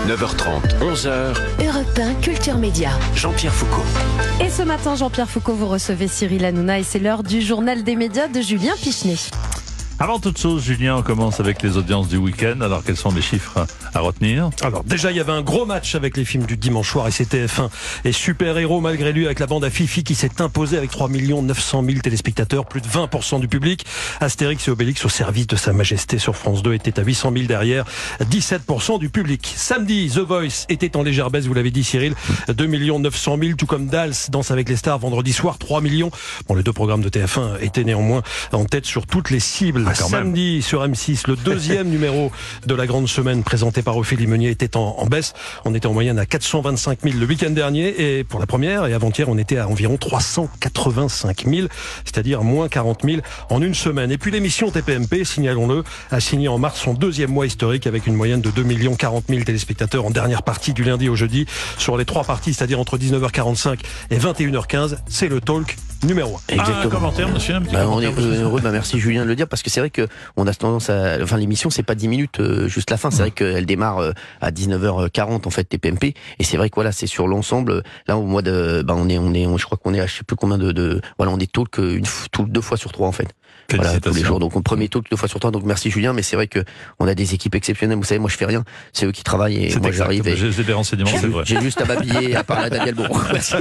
9h30, 11h, Europe 1 Culture Média. Jean-Pierre Foucault. Et ce matin, Jean-Pierre Foucault, vous recevez Cyril Hanouna et c'est l'heure du journal des médias de Julien Pichenet. Avant toute chose, Julien, on commence avec les audiences du week-end. Alors, quels sont les chiffres à retenir? Alors, déjà, il y avait un gros match avec les films du dimanche soir et c'était TF1 et Super Héros, malgré lui, avec la bande à Fifi qui s'est imposée avec 3 900 000 téléspectateurs, plus de 20% du public. Astérix et Obélix au service de Sa Majesté sur France 2 était à 800 000 derrière, 17% du public. Samedi, The Voice était en légère baisse, vous l'avez dit Cyril, 2 900 000, tout comme Dals, Danse avec les stars, vendredi soir, 3 millions. Bon, les deux programmes de TF1 étaient néanmoins en tête sur toutes les cibles. Samedi sur M6, le deuxième numéro de la grande semaine présenté par Ophélie Meunier était en baisse. On était en moyenne à 425 000 le week-end dernier et pour la première et avant-hier on était à environ 385 000, c'est-à-dire moins 40 000 en une semaine. Et puis l'émission TPMP, signalons-le, a signé en mars son deuxième mois historique avec une moyenne de 2 40 000 téléspectateurs en dernière partie du lundi au jeudi. Sur les trois parties, c'est-à-dire entre 19h45 et 21h15, c'est le talk numéro 1. Exactement. Un commentaire, monsieur, un petit commentaire, on est heureux, merci Julien de le dire, parce que c'est vrai que on a tendance à, enfin l'émission c'est pas 10 minutes juste la fin, c'est vrai qu'elle démarre à 19h40 en fait TPMP, et c'est vrai que voilà, c'est sur l'ensemble, là au mois de, je crois qu'on est à je sais plus combien voilà, on est talk deux fois sur trois en fait. Voilà, tous les jours. Donc, on premier talk 2 fois sur 3. Donc, merci Julien. Mais c'est vrai que on a des équipes exceptionnelles. Vous savez, moi, je fais rien. C'est eux qui travaillent et moi, j'arrive. J'ai des renseignements, c'est vrai. J'ai juste à m'habiller, à parler à Daniel Bon.